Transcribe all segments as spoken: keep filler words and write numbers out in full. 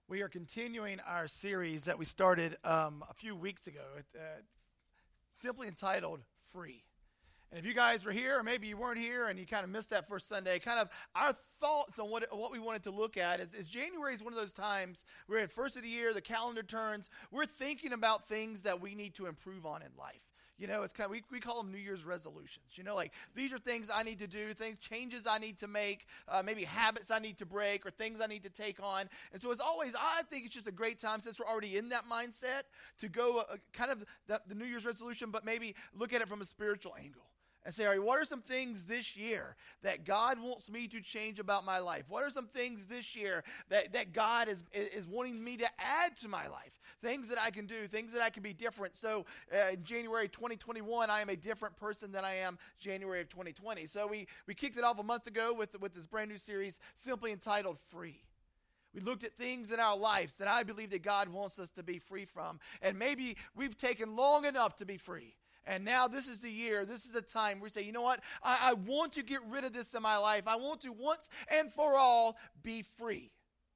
We are continuing our series that we started um, a few weeks ago, uh, simply entitled Free. And if you guys were here, or maybe you weren't here and you kind of missed that first Sunday, kind of our thoughts on what what we wanted to look at is, is January is one of those times we're at first of the year, the calendar turns, we're thinking about things that we need to improve on in life. You know, it's kind of, we, we call them New Year's resolutions. You know, like these are things I need to do, things, changes I need to make, uh, maybe habits I need to break or things I need to take on. And so as always, I think it's just a great time since we're already in that mindset to go uh, kind of the, the New Year's resolution, but maybe look at it from a spiritual angle. And say, all right, what are some things this year that God wants me to change about my life? What are some things this year that, that God is, is wanting me to add to my life? Things that I can do, things that I can be different. So uh, in January twenty twenty-one, I am a different person than I am January of twenty twenty. So we, we kicked it off a month ago with, with this brand new series simply entitled Free. We looked at things in our lives that I believe that God wants us to be free from. And maybe we've taken long enough to be free. And now this is the year, this is the time where we say, you know what, I, I want to get rid of this in my life. I want to once and for all be free.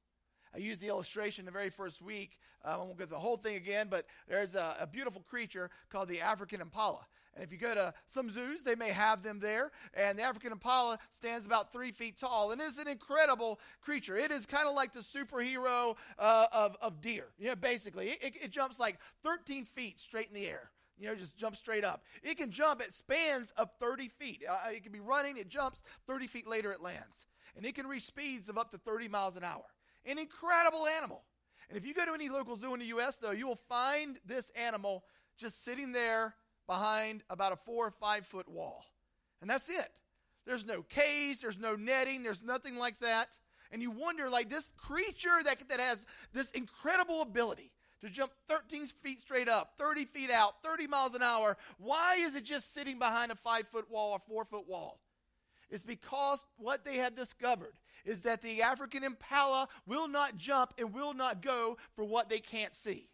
I used the illustration the very first week. Uh, I won't go through the whole thing again, but there's a, a beautiful creature called the African impala. And if you go to some zoos, they may have them there. And the African impala stands about three feet tall. And it's an incredible creature. It is kind of like the superhero uh, of, of deer. You know, basically, it, it jumps like thirteen feet straight in the air. You know, just jump straight up. It can jump at spans of thirty feet. Uh, it can be running, it jumps, thirty feet later it lands. And it can reach speeds of up to thirty miles an hour. An incredible animal. And if you go to any local zoo in the U S, though, you will find this animal just sitting there behind about a four or five foot wall. And that's it. There's no cage, there's no netting, there's nothing like that. And you wonder, like, this creature that, that has this incredible ability to jump thirteen feet straight up, thirty feet out, thirty miles an hour. Why is it just sitting behind a five-foot wall or four-foot wall? It's because what they have discovered is that the African impala will not jump and will not go for what they can't see.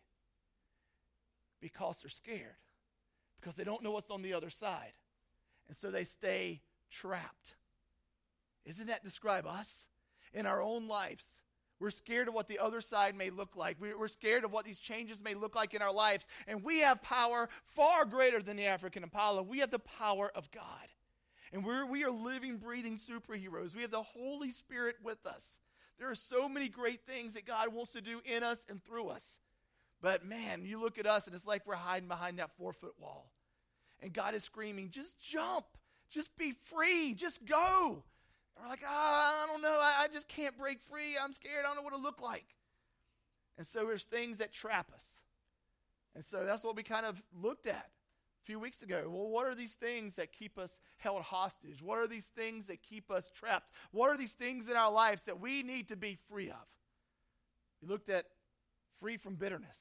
Because they're scared. Because they don't know what's on the other side. And so they stay trapped. Doesn't that describe us in our own lives? We're scared of what the other side may look like. We're scared of what these changes may look like in our lives. And we have power far greater than the African impala. We have the power of God. And we're, we are living, breathing superheroes. We have the Holy Spirit with us. There are so many great things that God wants to do in us and through us. But man, you look at us and it's like we're hiding behind that four-foot wall. And God is screaming, just jump. Just be free. Just go. We're like, ah, I don't know. I, I just can't break free. I'm scared. I don't know what it look like. And so there's things that trap us. And so that's what we kind of looked at a few weeks ago. Well, what are these things that keep us held hostage? What are these things that keep us trapped? What are these things in our lives that we need to be free of? We looked at free from bitterness.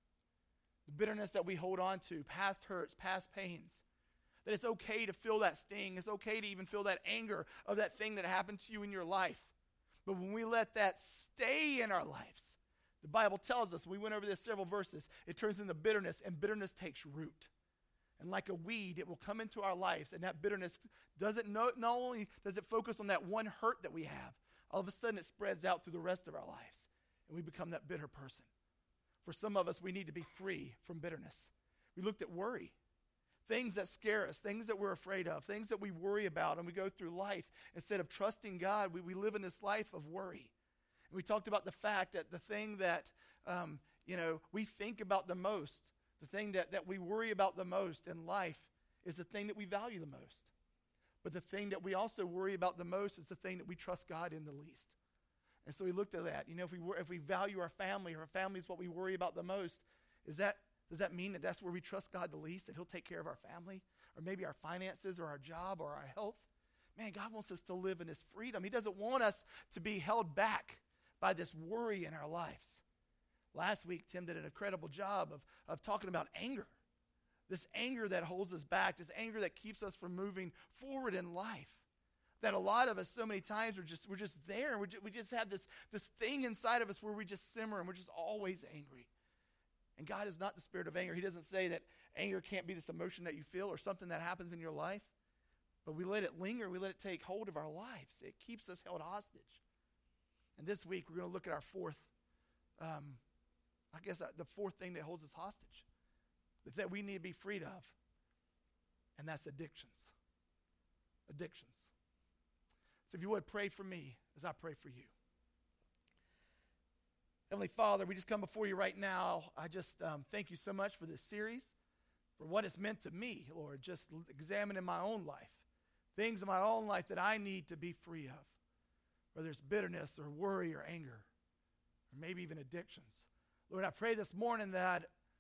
The bitterness that we hold on to, past hurts, past pains. That it's okay to feel that sting. It's okay to even feel that anger of that thing that happened to you in your life. But when we let that stay in our lives, the Bible tells us, we went over this several verses, it turns into bitterness, and bitterness takes root. And like a weed, it will come into our lives, and that bitterness doesn't, not, not only does it focus on that one hurt that we have, all of a sudden it spreads out through the rest of our lives, and we become that bitter person. For some of us, we need to be free from bitterness. We looked at worry. Things that scare us, things that we're afraid of, things that we worry about, and we go through life. Instead of trusting God, we, we live in this life of worry. And we talked about the fact that the thing that, um, you know, we think about the most, the thing that, that we worry about the most in life is the thing that we value the most. But the thing that we also worry about the most is the thing that we trust God in the least. And so we looked at that. You know, if we if we value our family, or our family is what we worry about the most, is that Does that mean that that's where we trust God the least, that he'll take care of our family, or maybe our finances, or our job, or our health? Man, God wants us to live in this freedom. He doesn't want us to be held back by this worry in our lives. Last week, Tim did an incredible job of, of talking about anger. This anger that holds us back, this anger that keeps us from moving forward in life. That a lot of us, so many times, we're just, we're just there, and we just, we just have this, this thing inside of us where we just simmer, and we're just always angry. And God is not the spirit of anger. He doesn't say that anger can't be this emotion that you feel or something that happens in your life. But we let it linger. We let it take hold of our lives. It keeps us held hostage. And this week, we're going to look at our fourth um, I guess uh, the fourth thing that holds us hostage, that we need to be freed of, and that's addictions. Addictions. So if you would, pray for me as I pray for you. Heavenly Father, we just come before you right now. I just um, thank you so much for this series, for what it's meant to me, Lord, just examining my own life, things in my own life that I need to be free of, whether it's bitterness or worry or anger, or maybe even addictions. Lord, I pray this morning that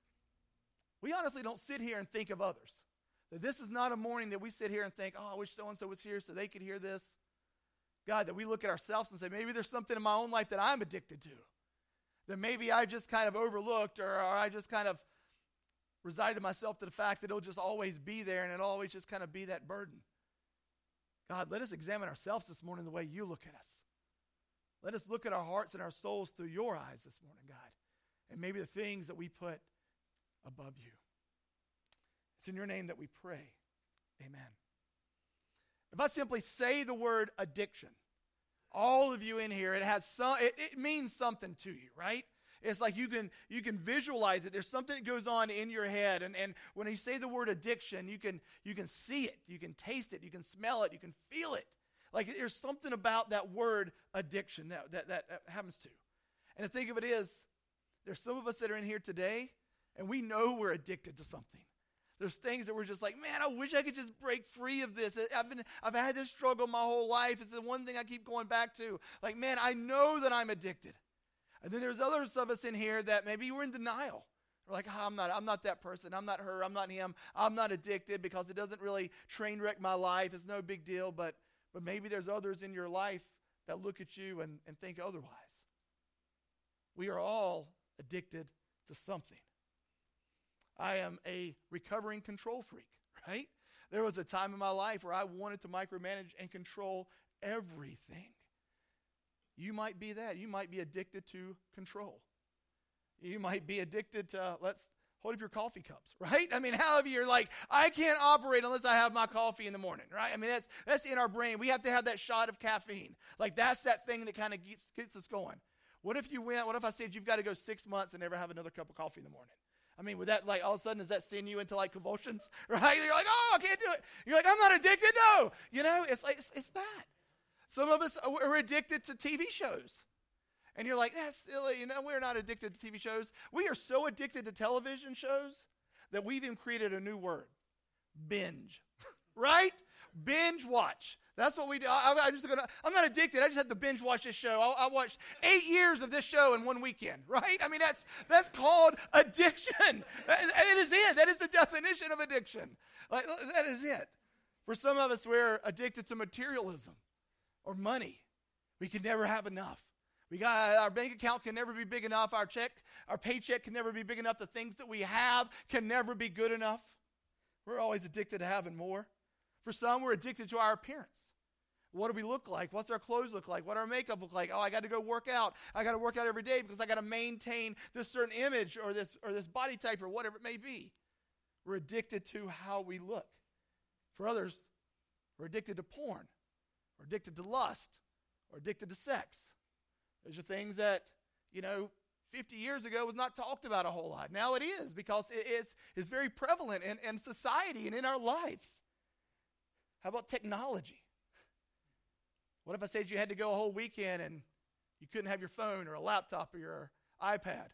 we honestly don't sit here and think of others. That this is not a morning that we sit here and think, oh, I wish so-and-so was here so they could hear this. God, that we look at ourselves and say, maybe there's something in my own life that I'm addicted to. That maybe I just kind of overlooked, or, or I just kind of resigned myself to the fact that it'll just always be there and it'll always just kind of be that burden. God, let us examine ourselves this morning the way you look at us. Let us look at our hearts and our souls through your eyes this morning, God. And maybe the things that we put above you. It's in your name that we pray. Amen. If I simply say the word addiction, all of you in here, it has some, it, it means something to you, right? It's like you can you can visualize it. There's something that goes on in your head. And, and when you say the word addiction, you can you can see it, you can taste it, you can smell it, you can feel it. Like there's something about that word addiction that, that, that, that happens to. And the thing of it is, there's some of us that are in here today, and we know we're addicted to something. There's things that we're just like, man, I wish I could just break free of this. I've been, I've had this struggle my whole life. It's the one thing I keep going back to. Like, man, I know that I'm addicted. And then there's others of us in here that maybe we're in denial. We're like, oh, I'm not, I'm not that person. I'm not her. I'm not him. I'm not addicted because it doesn't really train wreck my life. It's no big deal. But, but maybe there's others in your life that look at you and, and think otherwise. We are all addicted to something. I am a recovering control freak, right? There was a time in my life where I wanted to micromanage and control everything. You might be that. You might be addicted to control. You might be addicted to, let's hold up your coffee cups, right? I mean, how of you are like, I can't operate unless I have my coffee in the morning, right? I mean, that's that's in our brain. We have to have that shot of caffeine. Like, that's that thing that kind of gets, gets us going. What if you went, what if I said you've got to go six months and never have another cup of coffee in the morning? I mean, would that, like, all of a sudden, does that send you into, like, convulsions, right? You're like, oh, I can't do it. You're like, I'm not addicted, no. You know, it's like, it's, it's that. Some of us are addicted to T V shows. And you're like, that's silly. You know, we're not addicted to T V shows. We are so addicted to television shows that we've even created a new word, binge, right? Binge watch. That's what we do. I, I just gonna, I'm not addicted. I just have to binge watch this show. I, I watched eight years of this show in one weekend, right? I mean, that's that's called addiction. That, it is it. That is the definition of addiction. Like, that is it. For some of us, we're addicted to materialism or money. We can never have enough. We got our bank account can never be big enough. Our check, our paycheck can never be big enough. The things that we have can never be good enough. We're always addicted to having more. For some, we're addicted to our appearance. What do we look like? What's our clothes look like? What does our makeup look like? Oh, I got to go work out. I got to work out every day because I got to maintain this certain image or this or this body type or whatever it may be. We're addicted to how we look. For others, we're addicted to porn. We're addicted to lust. We're addicted to sex. Those are things that, you know, fifty years ago was not talked about a whole lot. Now it is because it is, it's very prevalent in, in society and in our lives. How about technology? What if I said you had to go a whole weekend and you couldn't have your phone or a laptop or your iPad?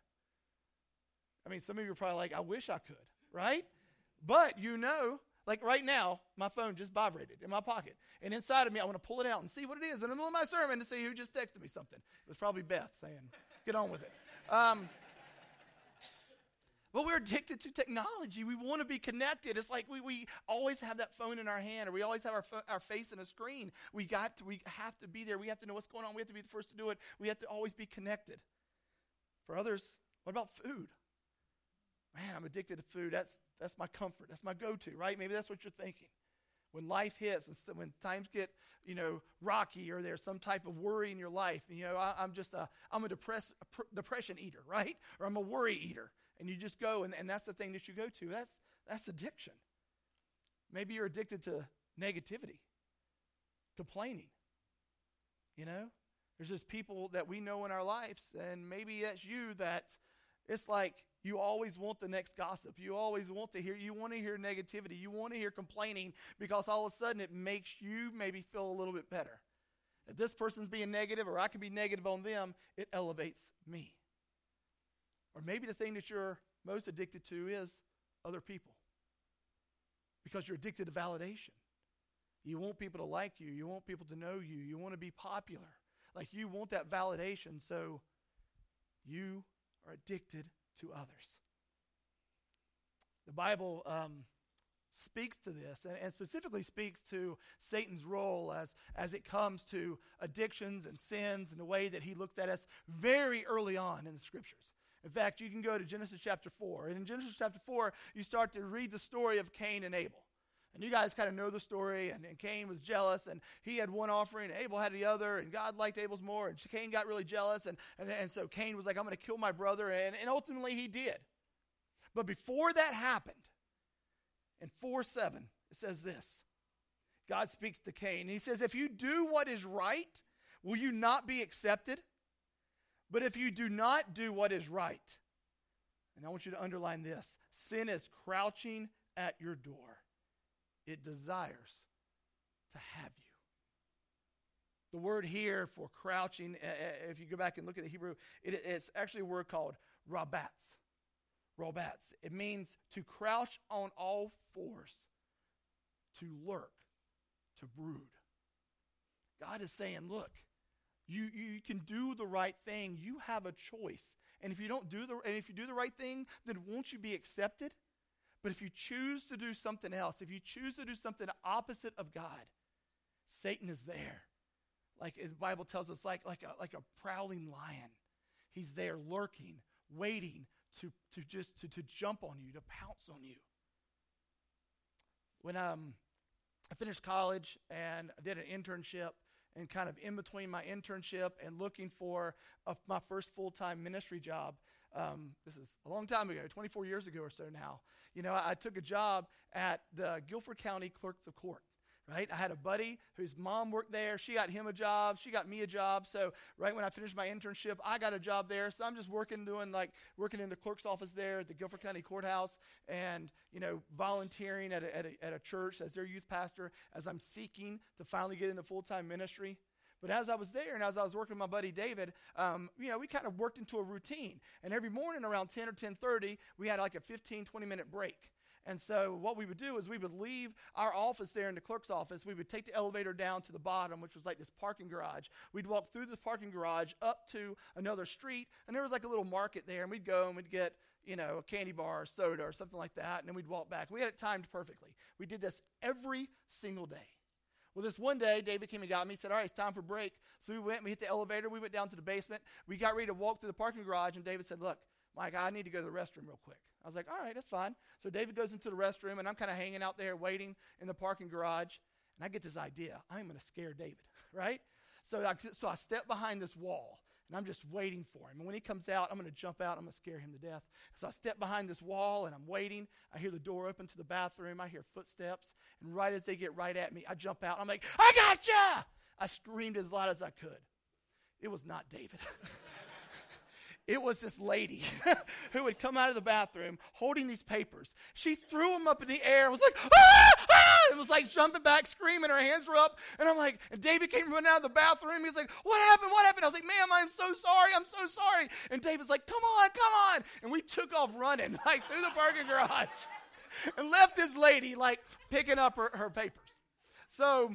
I mean, some of you are probably like, I wish I could, right? But you know, like right now, my phone just vibrated in my pocket. And inside of me, I want to pull it out and see what it is in the middle of my sermon to see who just texted me something. It was probably Beth saying, get on with it. Um, but we're addicted to technology. We want to be connected. It's like we, we always have that phone in our hand, or we always have our fo- our face in a screen. We got to, we have to be there. We have to know what's going on. We have to be the first to do it. We have to always be connected. For others, what about food? Man, I'm addicted to food. That's that's my comfort. That's my go-to, right? Maybe that's what you're thinking. When life hits, and when times get, you know, rocky, or there's some type of worry in your life, you know, I, I'm just a, I'm a, depress, a pr- depression eater, right? Or I'm a worry eater. And you just go, and, and that's the thing that you go to. That's that's addiction. Maybe you're addicted to negativity, complaining. You know, There's just people that we know in our lives, and maybe that's you, that it's like you always want the next gossip. You always want to hear, you want to hear negativity. You want to hear complaining, because all of a sudden it makes you maybe feel a little bit better. If this person's being negative, or I can be negative on them, it elevates me. Or maybe the thing that you're most addicted to is other people, because you're addicted to validation. You want people to like you. You want people to know you. You want to be popular. Like, you want that validation, so you are addicted to others. The Bible um, speaks to this, and, and specifically speaks to Satan's role as, as it comes to addictions and sins, and the way that he looks at us very early on in the Scriptures. In fact, you can go to Genesis chapter four, and in Genesis chapter four, you start to read the story of Cain and Abel. And you guys kind of know the story, and, and Cain was jealous, and he had one offering, and Abel had the other, and God liked Abel's more, and Cain got really jealous, and, and, and so Cain was like, I'm going to kill my brother, and, and ultimately he did. But before that happened, in four seven, it says this. God speaks to Cain, and he says, if you do what is right, will you not be accepted? But if you do not do what is right, and I want you to underline this, sin is crouching at your door. It desires to have you. The word here for crouching, if you go back and look at the Hebrew, it, it's actually a word called rabatz. Rabatz. It means to crouch on all fours, to lurk, to brood. God is saying, look, you, you can do the right thing. You have a choice. And if you don't do the and if you do the right thing, then won't you be accepted? But if you choose to do something else, if you choose to do something opposite of God, Satan is there. Like the Bible tells us, like, like, a, like a prowling lion. He's there lurking, waiting to, to just to, to jump on you, to pounce on you. When um, I finished college and I did an internship, and kind of in between my internship and looking for a, my first full-time ministry job, um, this is a long time ago, twenty-four years ago or so now, you know, I, I took a job at the Guilford County Clerks of Court, right? I had a buddy whose mom worked there. She got him a job. She got me a job. So right when I finished my internship, I got a job there. So I'm just working, doing like working in the clerk's office there at the Guilford County Courthouse, and, you know, volunteering at a, at a, at a church as their youth pastor, as I'm seeking to finally get into full-time ministry. But as I was there, and as I was working with my buddy David, um, you know, we kind of worked into a routine. And every morning around ten or ten thirty, we had like a fifteen, twenty minute break. And so what we would do is we would leave our office there in the clerk's office. We would take the elevator down to the bottom, which was like this parking garage. We'd walk through this parking garage up to another street, and there was like a little market there, and we'd go and we'd get, you know, a candy bar or soda or something like that, and then we'd walk back. We had it timed perfectly. We did this every single day. Well, this one day, David came and got me. He said, all right, it's time for break. So we went, we hit the elevator. We went down to the basement. We got ready to walk through the parking garage, and David said, look, Mike, I need to go to the restroom real quick. I was like, all right, that's fine. So David goes into the restroom, and I'm kind of hanging out there waiting in the parking garage, and I get this idea. I'm going to scare David, right? So I, so I step behind this wall, and I'm just waiting for him. And when he comes out, I'm going to jump out. I'm going to scare him to death. So I step behind this wall, and I'm waiting. I hear the door open to the bathroom. I hear footsteps. And right as they get right at me, I jump out. I'm like, I gotcha! I screamed as loud as I could. It was not David. It was this lady who had come out of the bathroom holding these papers. She threw them up in the air and was like, ah, ah! It was like jumping back, screaming. Her hands were up. And I'm like, and David came running out of the bathroom. He's like, what happened? What happened? I was like, ma'am, I'm so sorry. I'm so sorry. And David's like, come on, come on. And we took off running, like through the parking garage, and left this lady like picking up her, her papers. So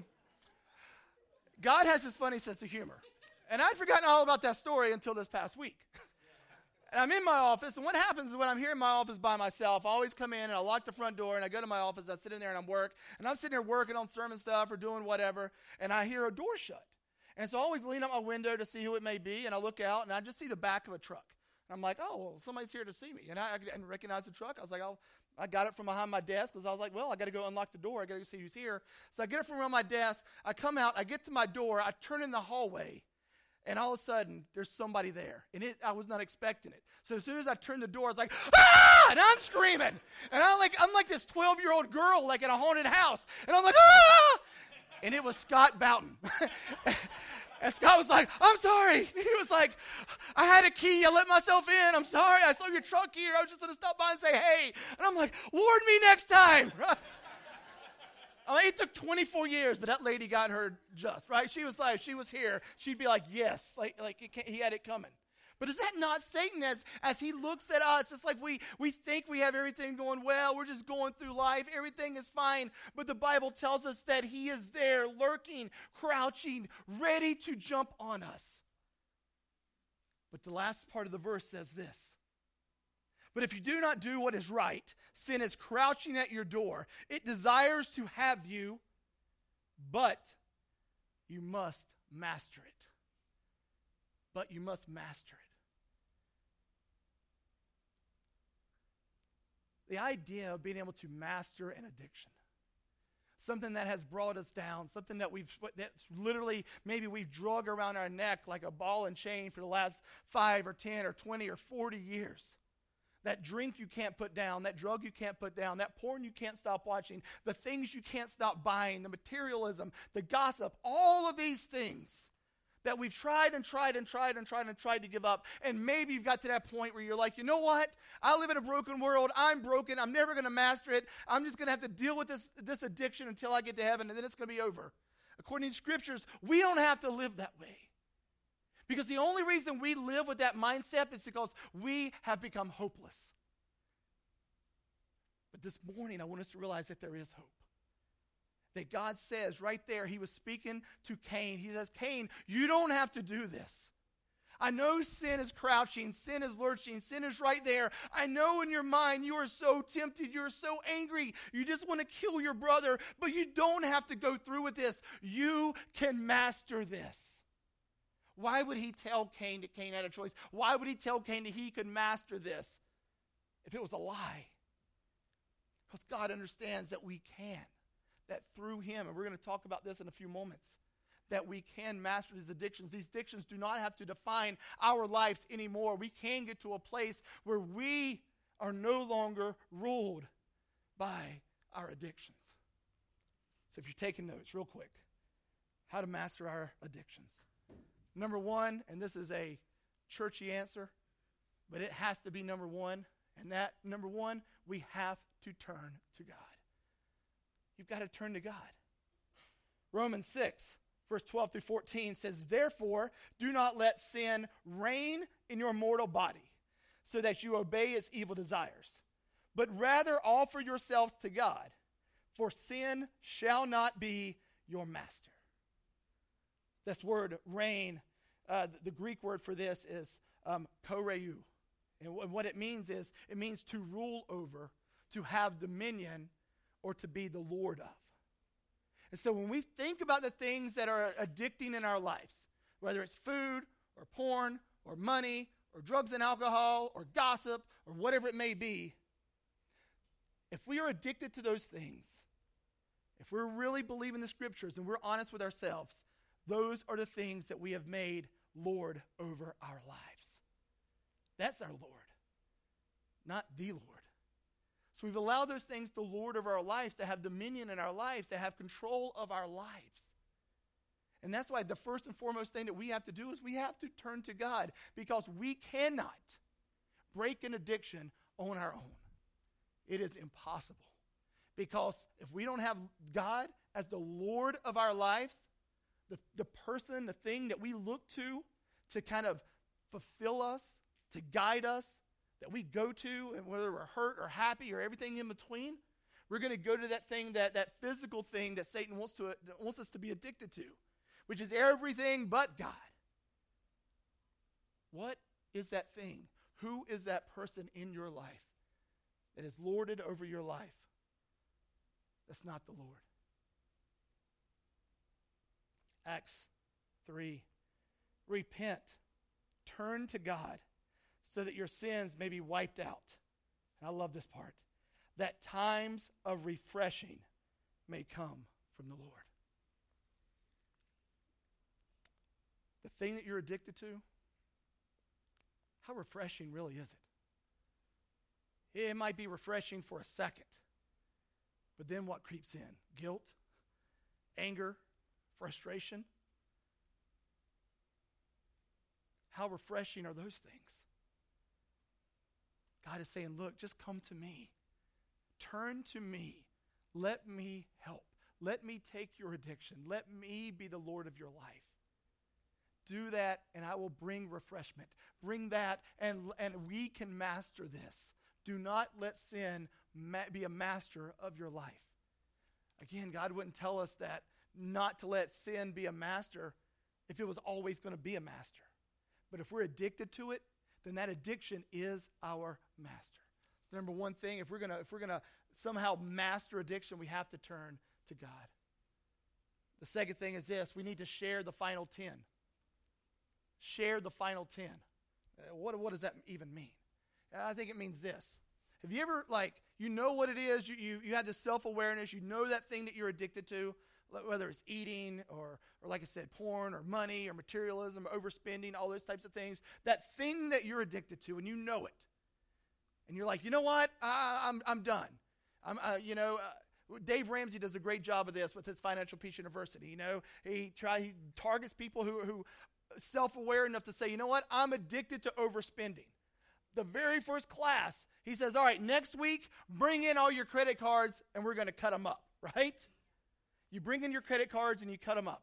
God has this funny sense of humor. And I'd forgotten all about that story until this past week. And I'm in my office, and what happens is when I'm here in my office by myself, I always come in and I lock the front door, and I go to my office, I sit in there and I work, and I'm sitting there working on sermon stuff or doing whatever, and I hear a door shut. And so I always lean out my window to see who it may be, and I look out, and I just see the back of a truck. And I'm like, oh, well, somebody's here to see me. And I, I didn't recognize the truck. I was like, oh, I got it from behind my desk because I was like, well, I got to go unlock the door. I got to go see who's here. So I get it from around my desk. I come out. I get to my door. I turn in the hallway. And all of a sudden, there's somebody there. And it, I was not expecting it. So as soon as I turned the door, I was like, ah! And I'm screaming. And I'm like, I'm like this twelve-year-old girl, like in a haunted house. And I'm like, ah! And it was Scott Boughton. And Scott was like, I'm sorry. He was like, I had a key. I let myself in. I'm sorry. I saw your truck here. I was just going to stop by and say, hey. And I'm like, warn me next time. Right? I mean, it took twenty-four years, but that lady got her just, right? She was like, she was here. She'd be like, yes. Like, like it can't, he had it coming. But is that not Satan as, as he looks at us? It's like we, we think we have everything going well. We're just going through life. Everything is fine. But the Bible tells us that he is there lurking, crouching, ready to jump on us. But the last part of the verse says this. But if you do not do what is right, sin is crouching at your door. It desires to have you, but you must master it. But you must master it. The idea of being able to master an addiction, something that has brought us down, something that we've, that's literally, maybe we've drug around our neck like a ball and chain for the last five or ten or twenty or forty years. That drink you can't put down, that drug you can't put down, that porn you can't stop watching, the things you can't stop buying, the materialism, the gossip, all of these things that we've tried and tried and tried and tried and tried to give up. And maybe you've got to that point where you're like, you know what? I live in a broken world. I'm broken. I'm never going to master it. I'm just going to have to deal with this, this addiction until I get to heaven, and then it's going to be over. According to scriptures, we don't have to live that way. Because the only reason we live with that mindset is because we have become hopeless. But this morning, I want us to realize that there is hope. That God says right there, he was speaking to Cain. He says, Cain, you don't have to do this. I know sin is crouching, sin is lurching, sin is right there. I know in your mind you are so tempted, you're so angry, you just want to kill your brother, but you don't have to go through with this. You can master this. Why would he tell Cain that Cain had a choice? Why would he tell Cain that he could master this if it was a lie? Because God understands that we can. That through him, and we're going to talk about this in a few moments, that we can master these addictions. These addictions do not have to define our lives anymore. We can get to a place where we are no longer ruled by our addictions. So if you're taking notes, real quick, how to master our addictions. Number one, and this is a churchy answer, but it has to be number one, and that number one, we have to turn to God. You've got to turn to God. Romans six, verse twelve through fourteen says, therefore, do not let sin reign in your mortal body, so that you obey its evil desires, but rather offer yourselves to God, for sin shall not be your master. This word reign, uh, the, the Greek word for this is um, koreu. And, w- and what it means is, it means to rule over, to have dominion, or to be the Lord of. And so when we think about the things that are addicting in our lives, whether it's food or porn or money or drugs and alcohol or gossip or whatever it may be, if we are addicted to those things, if we're really believing the scriptures and we're honest with ourselves, those are the things that we have made Lord over our lives. That's our Lord, not the Lord. So we've allowed those things to lord over our lives, to have dominion in our lives, to have control of our lives. And that's why the first and foremost thing that we have to do is we have to turn to God, because we cannot break an addiction on our own. It is impossible. Because if we don't have God as the Lord of our lives, the, the person, the thing that we look to to kind of fulfill us, to guide us, that we go to, and whether we're hurt or happy or everything in between, we're going to go to that thing, that, that physical thing that Satan wants to wants us to be addicted to, which is everything but God. What is that thing? Who is that person in your life that is lorded over your life? That's not the Lord. Acts three. Repent. Turn to God, so that your sins may be wiped out. And I love this part. That times of refreshing may come from the Lord. The thing that you're addicted to, how refreshing really is it? It might be refreshing for a second. But then what creeps in? Guilt, anger, frustration. How refreshing are those things? God is saying, look, just come to me. Turn to me. Let me help. Let me take your addiction. Let me be the Lord of your life. Do that, and I will bring refreshment. Bring that, and, and we can master this. Do not let sin ma- be a master of your life. Again, God wouldn't tell us that not to let sin be a master if it was always going to be a master. But if we're addicted to it, then that addiction is our master. So number one thing, if we're gonna if we're gonna somehow master addiction, we have to turn to God. The second thing is this: we need to share the final ten. Share the final ten. Uh, what what does that even mean? I think it means this. Have you ever, like, you know what it is, you you, you have this self-awareness, you know that thing that you're addicted to, whether it's eating or, or like I said, porn or money or materialism or overspending, all those types of things, that thing that you're addicted to, and you know it. And you're like, you know what, I, I'm I'm done. I'm, uh, you know, uh, Dave Ramsey does a great job of this with his Financial Peace University. You know, he try he targets people who who self-aware enough to say, you know what, I'm addicted to overspending. The very first class, he says, all right, next week, bring in all your credit cards and we're going to cut them up, right? You bring in your credit cards and you cut them up.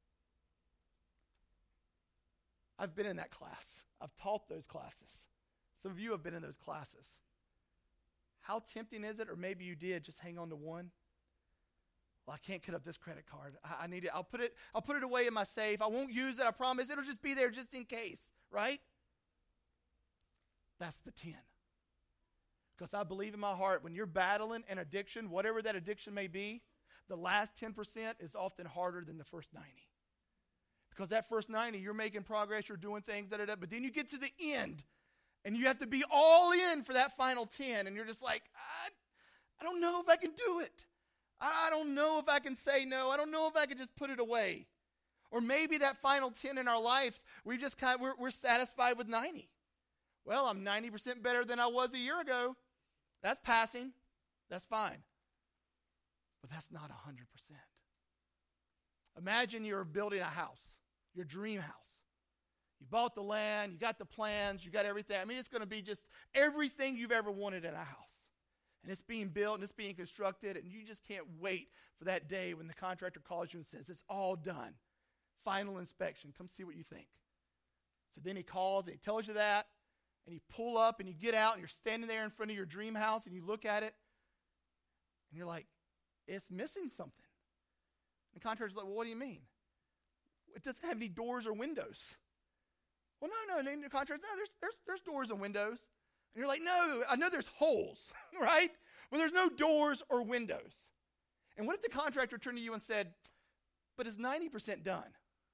I've been in that class. I've taught those classes. Some of you have been in those classes. How tempting is it, or maybe you did, just hang on to one? Well, I can't cut up this credit card. I, I need it. I'll put it, I'll put it away in my safe. I won't use it, I promise. It'll just be there just in case, right? That's the ten. Because I believe in my heart, when you're battling an addiction, whatever that addiction may be, the last ten percent is often harder than the first ninety. Because that first ninety, you're making progress, you're doing things, da, da, da, but then you get to the end, and you have to be all in for that final ten, and you're just like, I, I don't know if I can do it. I, I don't know if I can say no. I don't know if I can just put it away. Or maybe that final ten in our lives, we just kind of, we're, we're satisfied with ninety. Well, I'm ninety percent better than I was a year ago. That's passing. That's fine. But that's not one hundred percent. Imagine you're building a house, your dream house. You bought the land, you got the plans, you got everything. I mean, it's going to be just everything you've ever wanted in a house. And it's being built and it's being constructed, and you just can't wait for that day when the contractor calls you and says, it's all done. Final inspection. Come see what you think. So then he calls and he tells you that. And you pull up and you get out and you're standing there in front of your dream house and you look at it and you're like, it's missing something. And the contractor's like, well, what do you mean? It doesn't have any doors or windows. Well, no, no, no, the contractor, no, there's, there's, there's doors and windows. And you're like, no, I know there's holes, right? Well, there's no doors or windows. And what if the contractor turned to you and said, but it's ninety percent done?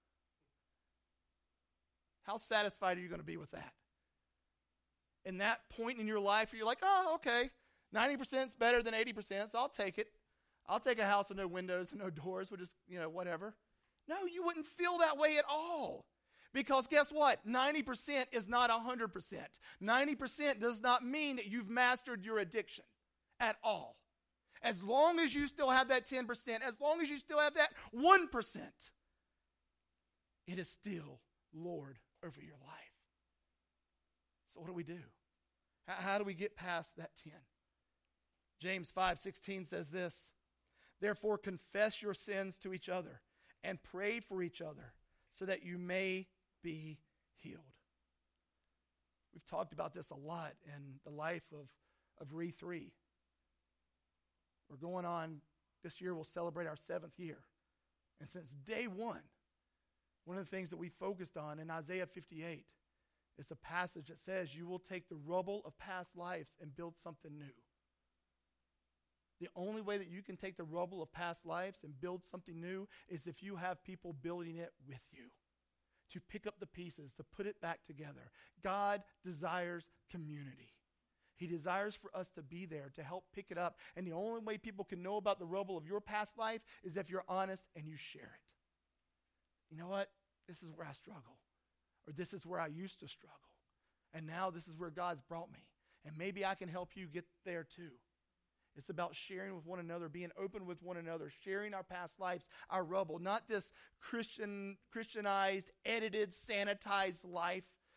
How satisfied are you going to be with that? In that point in your life where you're like, oh, okay, ninety percent is better than eighty percent, so I'll take it. I'll take a house with no windows and no doors, we'll just, you know, whatever. No, you wouldn't feel that way at all. Because guess what? ninety percent is not one hundred percent. ninety percent does not mean that you've mastered your addiction at all. As long as you still have that ten percent, as long as you still have that one percent, it is still Lord over your life. So what do we do? How, how do we get past that ten? James five sixteen says this, therefore confess your sins to each other and pray for each other so that you may be healed. We've talked about this a lot in the life of, of Re three. We're going on, this year we'll celebrate our seventh year. And since day one, one of the things that we focused on in Isaiah fifty-eight is a passage that says you will take the rubble of past lives and build something new. The only way that you can take the rubble of past lives and build something new is if you have people building it with you, to pick up the pieces, to put it back together. God desires community. He desires for us to be there to help pick it up. And the only way people can know about the rubble of your past life is if you're honest and you share it. You know what? This is where I struggle. Or this is where I used to struggle. And now this is where God's brought me. And maybe I can help you get there too. It's about sharing with one another, being open with one another, sharing our past lives, our rubble. Not this Christian, Christianized, edited, sanitized life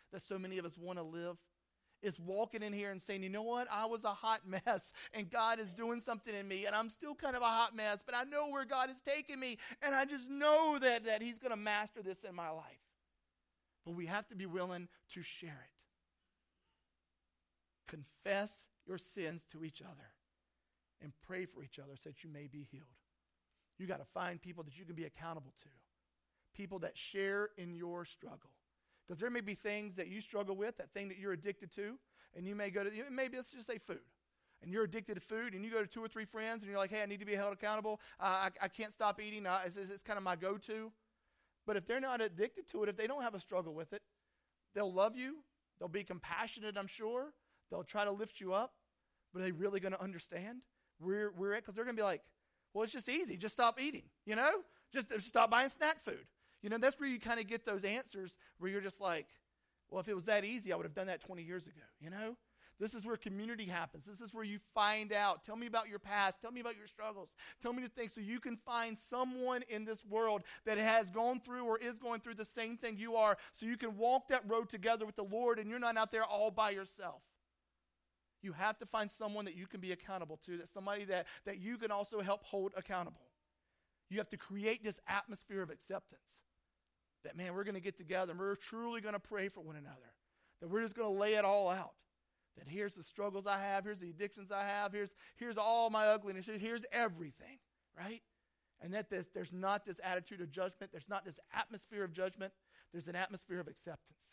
that so many of us want to live? Is walking in here and saying, you know what, I was a hot mess, and God is doing something in me, and I'm still kind of a hot mess, but I know where God is taking me, and I just know that, that he's going to master this in my life. But we have to be willing to share it. Confess your sins to each other and pray for each other so that you may be healed. You got to find people that you can be accountable to, people that share in your struggle. Because there may be things that you struggle with, that thing that you're addicted to, and you may go to, maybe let's just say food. And you're addicted to food, and you go to two or three friends, and you're like, hey, I need to be held accountable. Uh, I, I can't stop eating. Uh, it's, it's kind of my go-to. But if they're not addicted to it, if they don't have a struggle with it, they'll love you. They'll be compassionate, I'm sure. They'll try to lift you up. But are they really going to understand where we're at? Because they're going to be like, well, it's just easy. Just stop eating, you know? Just, just stop buying snack food. You know, that's where you kind of get those answers where you're just like, well, if it was that easy, I would have done that twenty years ago, you know? This is where community happens. This is where you find out. Tell me about your past. Tell me about your struggles. Tell me the things so you can find someone in this world that has gone through or is going through the same thing you are, so you can walk that road together with the Lord, and you're not out there all by yourself. You have to find someone that you can be accountable to, that somebody that, that you can also help hold accountable. You have to create this atmosphere of acceptance. That, man, we're going to get together and we're truly going to pray for one another. That we're just going to lay it all out. That here's the struggles I have, here's the addictions I have, here's, here's all my ugliness, here's everything, right? And that this, there's not this attitude of judgment, there's not this atmosphere of judgment, there's an atmosphere of acceptance.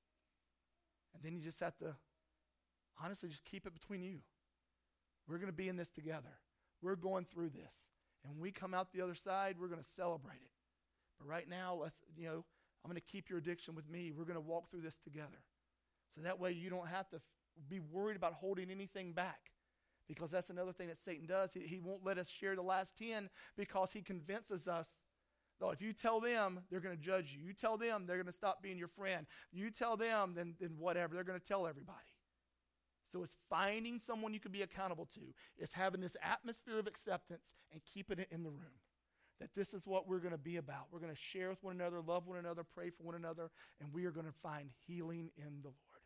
And then you just have to honestly just keep it between you. We're going to be in this together. We're going through this. And when we come out the other side, we're going to celebrate it. But right now, let's, you know, I'm going to keep your addiction with me. We're going to walk through this together. So that way you don't have to f- be worried about holding anything back. Because that's another thing that Satan does. He, he won't let us share the last ten because he convinces us, though, if you tell them, they're going to judge you. You tell them, they're going to stop being your friend. You tell them, then, then whatever. They're going to tell everybody. So it's finding someone you can be accountable to. It's having this atmosphere of acceptance and keeping it in the room. That this is what we're going to be about. We're going to share with one another, love one another, pray for one another, and we are going to find healing in the Lord.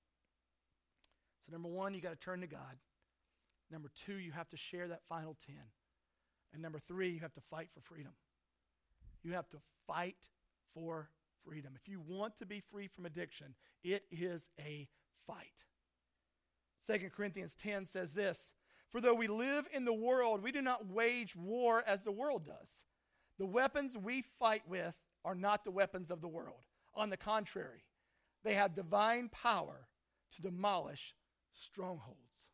So number one, you got to turn to God. Number two, you have to share that final ten. And number three, you have to fight for freedom. You have to fight for freedom. If you want to be free from addiction, it is a fight. Second Corinthians ten says this, for though we live in the world, we do not wage war as the world does. The weapons we fight with are not the weapons of the world. On the contrary, they have divine power to demolish strongholds.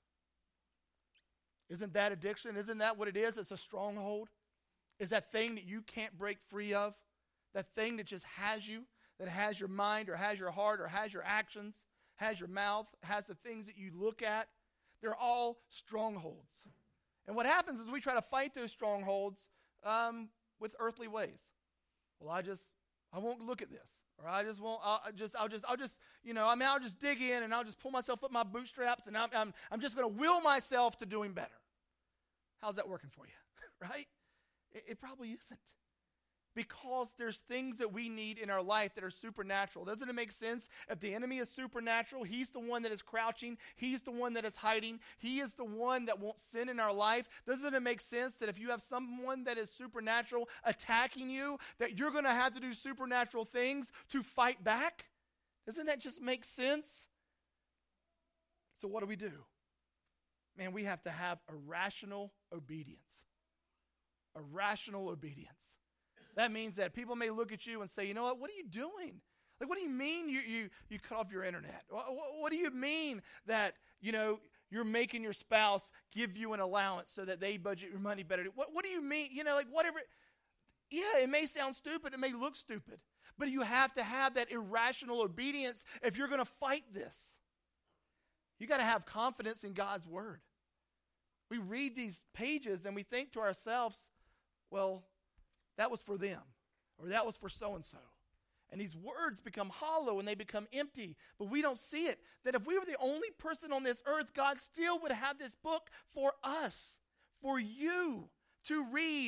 Isn't that addiction? Isn't that what it is? It's a stronghold. Is that thing that you can't break free of? That thing that just has you, that has your mind or has your heart or has your actions, has your mouth, has the things that you look at. They're all strongholds. And what happens is we try to fight those strongholds um, with earthly ways. Well, I just, I won't look at this. Or I just won't, I'll just, I'll just, I'll just, you know, I mean, I'll just dig in and I'll just pull myself up my bootstraps and I'm, I'm, I'm just going to will myself to doing better. How's that working for you? Right? It, it probably isn't. Because there's things that we need in our life that are supernatural. Doesn't it make sense? If the enemy is supernatural, he's the one that is crouching. He's the one that is hiding. He is the one that won't sin in our life. Doesn't it make sense that if you have someone that is supernatural attacking you, that you're going to have to do supernatural things to fight back? Doesn't that just make sense? So what do we do? Man, we have to have a rational obedience. A rational obedience. That means that people may look at you and say, you know what, what are you doing? Like, what do you mean you you, you cut off your internet? What, what, what do you mean that, you know, you're making your spouse give you an allowance so that they budget your money better? What, what do you mean? You know, like whatever. Yeah, it may sound stupid. It may look stupid. But you have to have that irrational obedience if you're going to fight this. You got to have confidence in God's word. We read these pages and we think to ourselves, well, that was for them, or that was for so-and-so. And these words become hollow and they become empty, but we don't see it. That if we were the only person on this earth, God still would have this book for us, for you to read,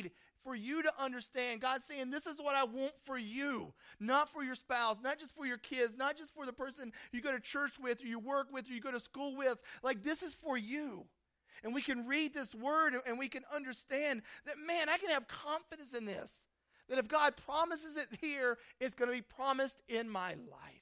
for you to understand. God's saying, this is what I want for you, not for your spouse, not just for your kids, not just for the person you go to church with, or you work with, or you go to school with. Like, this is for you. And we can read this word and we can understand that, man, I can have confidence in this. That if God promises it here, it's going to be promised in my life.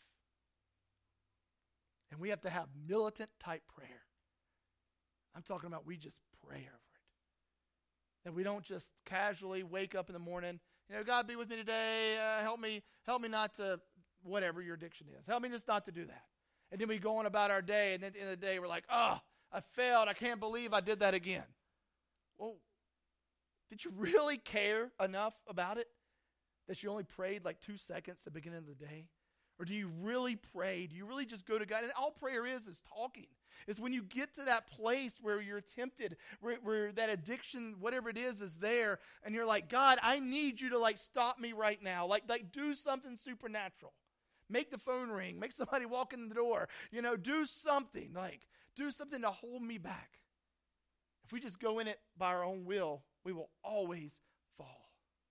And we have to have militant type prayer. I'm talking about we just pray over it. That we don't just casually wake up in the morning, you know, God be with me today, uh, help me, help me not to, whatever your addiction is. Help me just not to do that. And then we go on about our day, and at the end of the day, we're like, oh, I failed. I can't believe I did that again. Well, did you really care enough about it that you only prayed like two seconds at the beginning of the day? Or do you really pray? Do you really just go to God? And all prayer is is talking. It's when you get to that place where you're tempted, where, where that addiction, whatever it is, is there, and you're like, God, I need you to like stop me right now. Like, like do something supernatural. Make the phone ring. Make somebody walk in the door. You know, do something. Like, do something to hold me back. If we just go in it by our own will, we will always fall.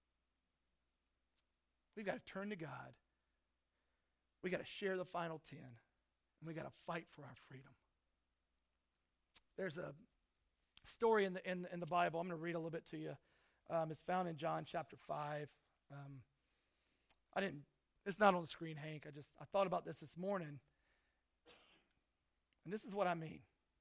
We've got to turn to God. We got to share the final ten. And we got to fight for our freedom. There's a story in the in, in the Bible. I'm going to read a little bit to you. Um, it's found in John chapter five. Um, I didn't. It's not on the screen, Hank. I just I thought about this this morning, and this is what I mean.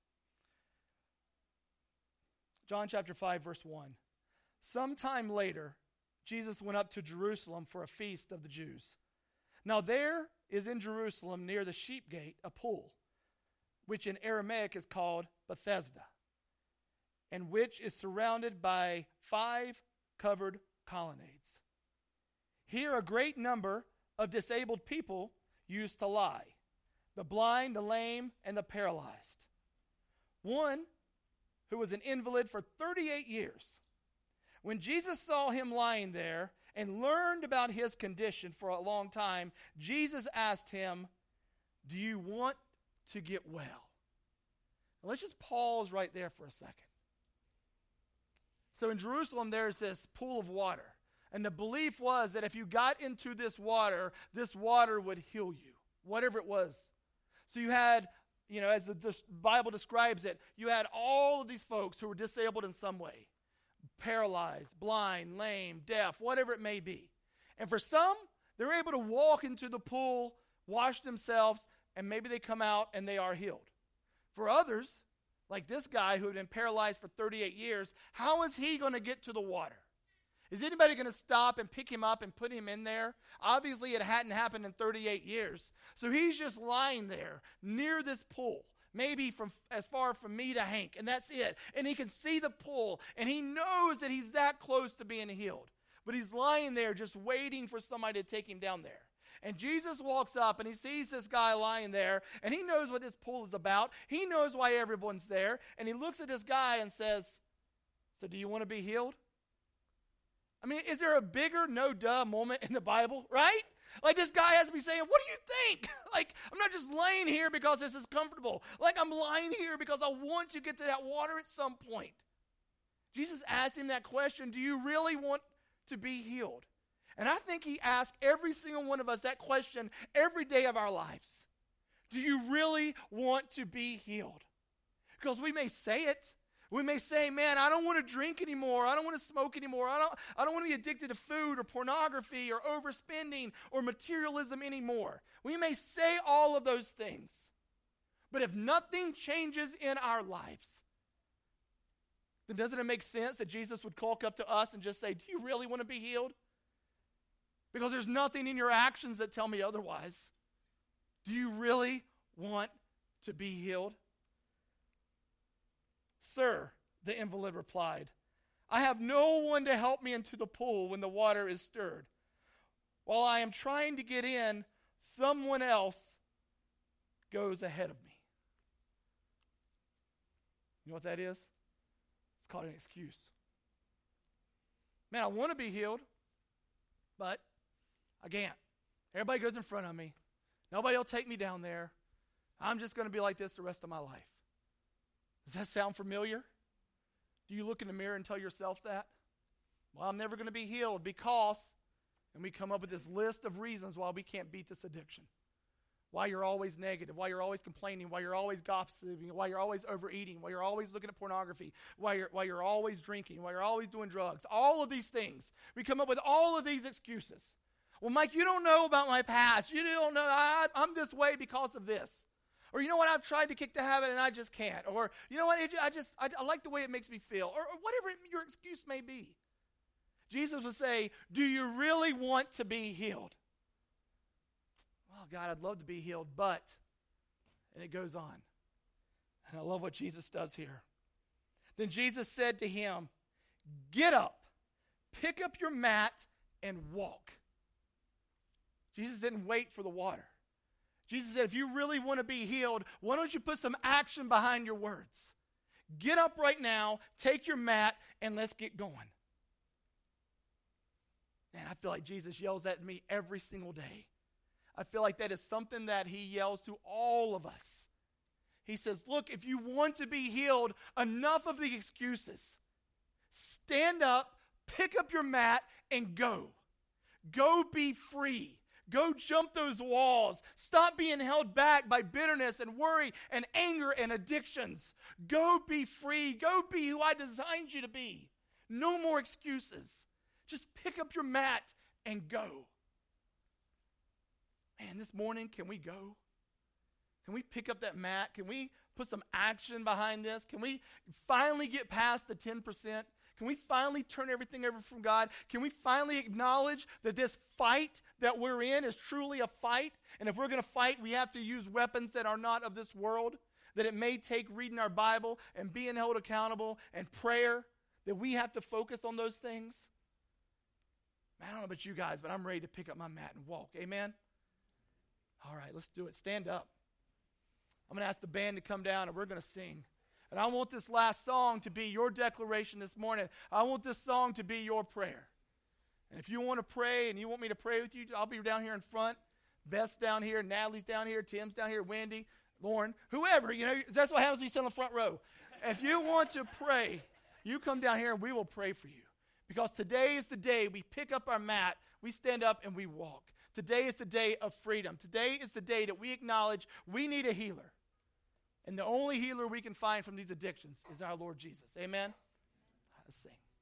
John chapter five, verse one. Sometime later, Jesus went up to Jerusalem for a feast of the Jews. Now there is in Jerusalem near the sheep gate a pool, which in Aramaic is called Bethesda, and which is surrounded by five covered colonnades. Here a great number of disabled people used to lie, the blind, the lame, and the paralyzed. One who was an invalid for thirty-eight years. When Jesus saw him lying there and learned about his condition for a long time, Jesus asked him, do you want to get well? Now let's just pause right there for a second. So in Jerusalem, there's this pool of water. And the belief was that if you got into this water, this water would heal you, whatever it was. So you had, you know, as the Bible describes it, you had all of these folks who were disabled in some way. Paralyzed, blind, lame, deaf, whatever it may be. And for some, they're able to walk into the pool, wash themselves, and maybe they come out and they are healed. For others, like this guy who had been paralyzed for thirty-eight years, how is he going to get to the water? Is anybody going to stop and pick him up and put him in there? Obviously, it hadn't happened in thirty-eight years. So he's just lying there near this pool. Maybe from as far from me to Hank, and that's it. And he can see the pool, and he knows that he's that close to being healed. But he's lying there just waiting for somebody to take him down there. And Jesus walks up, and he sees this guy lying there, and he knows what this pool is about. He knows why everyone's there. And he looks at this guy and says, so do you want to be healed? I mean, is there a bigger no-duh moment in the Bible, right? Like this guy has to be saying, what do you think? Like, I'm not just laying here because this is comfortable. Like, I'm lying here because I want to get to that water at some point. Jesus asked him that question, do you really want to be healed? And I think he asked every single one of us that question every day of our lives. Do you really want to be healed? Because we may say it. We may say, man, I don't want to drink anymore. I don't want to smoke anymore. I don't, I don't want to be addicted to food or pornography or overspending or materialism anymore. We may say all of those things. But if nothing changes in our lives, then doesn't it make sense that Jesus would walk up to us and just say, do you really want to be healed? Because there's nothing in your actions that tell me otherwise. Do you really want to be healed? Sir, the invalid replied, I have no one to help me into the pool when the water is stirred. While I am trying to get in, someone else goes ahead of me. You know what that is? It's called an excuse. Man, I want to be healed, but I can't. Everybody goes in front of me. Nobody will take me down there. I'm just going to be like this the rest of my life. Does that sound familiar? Do you look in the mirror and tell yourself that? Well, I'm never going to be healed because, and we come up with this list of reasons why we can't beat this addiction. Why you're always negative, why you're always complaining, why you're always gossiping, why you're always overeating, why you're always looking at pornography, why you're, why you're always drinking, why you're always doing drugs. All of these things. We come up with all of these excuses. Well, Mike, you don't know about my past. You don't know. I, I'm this way because of this. Or you know what? I've tried to kick the habit and I just can't. Or you know what? It, I just, I, I like the way it makes me feel. Or, or whatever it, your excuse may be. Jesus would say, do you really want to be healed? Oh, God, I'd love to be healed, but, and it goes on. And I love what Jesus does here. Then Jesus said to him, get up, pick up your mat, and walk. Jesus didn't wait for the water. Jesus said, if you really want to be healed, why don't you put some action behind your words? Get up right now, take your mat, and let's get going. Man, I feel like Jesus yells at me every single day. I feel like that is something that he yells to all of us. He says, look, if you want to be healed, enough of the excuses. Stand up, pick up your mat, and go. Go be free. Go jump those walls. Stop being held back by bitterness and worry and anger and addictions. Go be free. Go be who I designed you to be. No more excuses. Just pick up your mat and go. Man, this morning, can we go? Can we pick up that mat? Can we put some action behind this? Can we finally get past the ten percent? Can we finally turn everything over from God? Can we finally acknowledge that this fight that we're in is truly a fight? And if we're going to fight, we have to use weapons that are not of this world, that it may take reading our Bible and being held accountable and prayer, that we have to focus on those things. I don't know about you guys, but I'm ready to pick up my mat and walk. Amen? All right, let's do it. Stand up. I'm going to ask the band to come down, and we're going to sing. And I want this last song to be your declaration this morning. I want this song to be your prayer. And if you want to pray and you want me to pray with you, I'll be down here in front. Beth's down here. Natalie's down here. Tim's down here. Wendy, Lauren, whoever. You know, that's what happens when you sit in the front row. If you want to pray, you come down here and we will pray for you. Because today is the day we pick up our mat, we stand up, and we walk. Today is the day of freedom. Today is the day that we acknowledge we need a healer. And the only healer we can find from these addictions is our Lord Jesus. Amen? Let's sing.